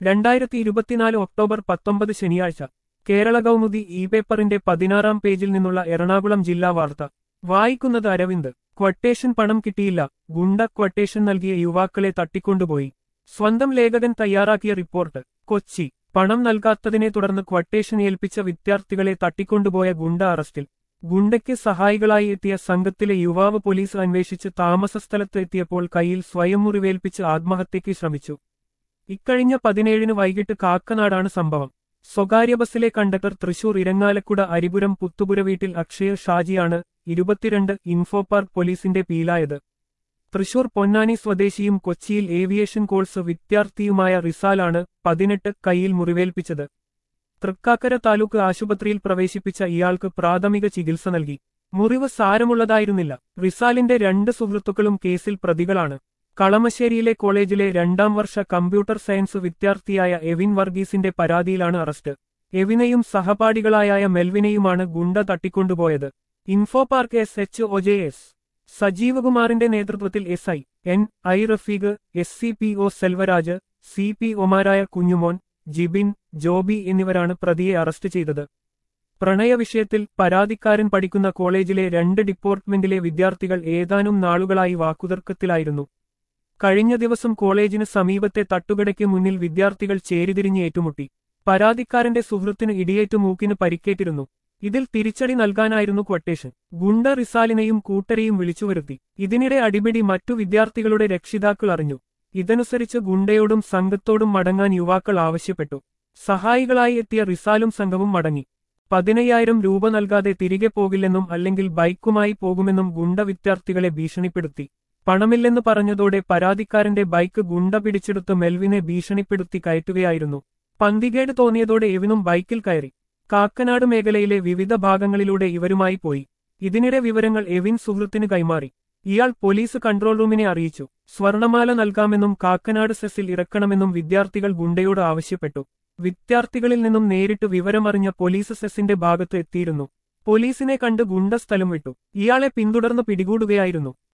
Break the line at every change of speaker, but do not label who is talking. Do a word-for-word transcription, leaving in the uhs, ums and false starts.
രണ്ടായിരത്തി ഇരുപത്തിനാല് ഒക്ടോബർ പത്തൊമ്പത് ശനിയാഴ്ച കേരള കൗമുദി ഇ പേപ്പറിന്റെ പതിനാറാം പേജിൽ നിന്നുള്ള എറണാകുളം ജില്ലാ വാർത്ത വായിക്കുന്നത് അരവിന്ദ്. ക്വട്ടേഷൻ പണം കിട്ടിയില്ല, ഗുണ്ട ക്വട്ടേഷൻ നൽകിയ യുവാക്കളെ തട്ടിക്കൊണ്ടുപോയി. സ്വന്തം ലേഖകൻ തയ്യാറാക്കിയ റിപ്പോർട്ട്. കൊച്ചി. പണം നൽകാത്തതിനെ തുടർന്ന് ക്വട്ടേഷൻ ഏൽപ്പിച്ച വിദ്യാർത്ഥികളെ തട്ടിക്കൊണ്ടുപോയ ഗുണ്ട അറസ്റ്റിൽ. ഗുണ്ടയ്ക്ക് സഹായികളായി എത്തിയ സംഘത്തിലെ യുവാവ് പോലീസ് അന്വേഷിച്ച് താമസസ്ഥലത്ത് എത്തിയപ്പോൾ കൈയിൽ സ്വയം മുറിവേൽപ്പിച്ച് ആത്മഹത്യയ്ക്ക് ശ്രമിച്ചു. ഇക്കഴിഞ്ഞ പതിനേഴിന് വൈകിട്ട് കാക്കനാടാണ് സംഭവം. സ്വകാര്യ ബസ്സിലെ കണ്ടക്ടർ തൃശൂർ ഇരങ്ങാലക്കുട അരിപുരം പുത്തുപുര വീട്ടിൽ അക്ഷയ ഷാജിയാണ് ഇരുപത്തിരണ്ട് ഇൻഫോപാർക്ക് പോലീസിന്റെ പിയിലായത്. തൃശൂർ പൊന്നാനി സ്വദേശിയും കൊച്ചിയിൽ ഏവിയേഷൻ കോഴ്സ് വിദ്യാർത്ഥിയുമായ റിസാലാണ് പതിനെട്ട് കൈയിൽ മുറിവേൽപ്പിച്ചത്. തൃക്കാക്കര താലൂക്ക് ആശുപത്രിയിൽ പ്രവേശിപ്പിച്ച ഇയാൾക്ക് പ്രാഥമിക ചികിത്സ നൽകി. മുറിവ് സാരമുള്ളതായിരുന്നില്ല. റിസാലിന്റെ രണ്ട് സുഹൃത്തുക്കളും കേസിൽ പ്രതികളാണ്. കളമശ്ശേരിയിലെ കോളേജിലെ രണ്ടാം വർഷ കമ്പ്യൂട്ടർ സയൻസ് വിദ്യാർത്ഥിയായ എവിൻ വർഗീസിന്റെ പരാതിയിലാണ് അറസ്റ്റ്. എവിനെയും സഹപാഠികളായ മെൽവിനെയുമാണ് ഗുണ്ട തട്ടിക്കൊണ്ടുപോയത്. Infopark S H O J S സജീവകുമാറിന്റെ നേതൃത്വത്തിൽ S I N I Rafeeq, S C P O Selvaraj, C P ഒമാരായ കുഞ്ഞുമോൻ, ജിബിൻ, ജോബി എന്നിവരാണ് പ്രതിയെ അറസ്റ്റ് ചെയ്തത്. പ്രണയവിഷയത്തിൽ പരാതിക്കാരൻ പഠിക്കുന്ന കോളേജിലെ രണ്ട് ഡിപ്പാർട്ട്മെന്റിലെ വിദ്യാർത്ഥികൾ ഏതാനും നാളുകളായി വാക്കുതർക്കത്തിലായിരുന്നു. കഴിഞ്ഞ ദിവസം കോളേജിന് സമീപത്തെ തട്ടുകടയ്ക്ക് മുന്നിൽ വിദ്യാർത്ഥികൾ ചേരിതിരിഞ്ഞ് ഏറ്റുമുട്ടി. പരാതിക്കാരന്റെ സുഹൃത്തിന് ഇടിയേറ്റു മൂക്കിന് പരിക്കേറ്റിരുന്നു. ഇതിൽ തിരിച്ചടി നൽകാനായിരുന്നു ക്വട്ടേഷൻ. ഗുണ്ട റിസാലിനെയും കൂട്ടരെയും വിളിച്ചുവരുത്തി. ഇതിനിടെ അടിപിടി മറ്റു വിദ്യാർത്ഥികളുടെ രക്ഷിതാക്കൾ അറിഞ്ഞു. ഇതനുസരിച്ച് ഗുണ്ടയോടും സംഘത്തോടും മടങ്ങാൻ യുവാക്കൾ ആവശ്യപ്പെട്ടു. സഹായികളായി എത്തിയ റിസാലും സംഘവും മടങ്ങി. പതിനയ്യായിരം രൂപ നൽകാതെ തിരികെ പോകില്ലെന്നും അല്ലെങ്കിൽ ബൈക്കുമായി പോകുമെന്നും ഗുണ്ട വിദ്യാർത്ഥികളെ ഭീഷണിപ്പെടുത്തി. പണമില്ലെന്ന് പറഞ്ഞതോടെ പരാതിക്കാരന്റെ ബൈക്ക് ഗുണ്ട പിടിച്ചെടുത്ത് മെൽവിനെ ഭീഷണിപ്പെടുത്തി കയറ്റുകയായിരുന്നു. പന്തികേട് തോന്നിയതോടെ എവിനും ബൈക്കിൽ കയറി കാക്കനാട് മേഖലയിലെ വിവിധ ഭാഗങ്ങളിലൂടെ ഇവരുമായി പോയി. ഇതിനിടെ വിവരങ്ങൾ എവിൻ സുഹൃത്തിന് കൈമാറി. ഇയാൾ പോലീസ് കൺട്രോൾ റൂമിനെ അറിയിച്ചു. സ്വർണമാല നൽകാമെന്നും കാക്കനാട് സെസ്സിൽ ഇറക്കണമെന്നും വിദ്യാർത്ഥികൾ ഗുണ്ടയോട് ആവശ്യപ്പെട്ടു. വിദ്യാർത്ഥികളിൽ നിന്നും നേരിട്ട് വിവരമറിഞ്ഞ പോലീസ് സെസ്സിന്റെ ഭാഗത്ത് എത്തിയിരുന്നു. പോലീസിനെ കണ്ട് ഗുണ്ട സ്ഥലം വിട്ടു. ഇയാളെ പിന്തുടർന്ന് പിടികൂടുകയായിരുന്നു.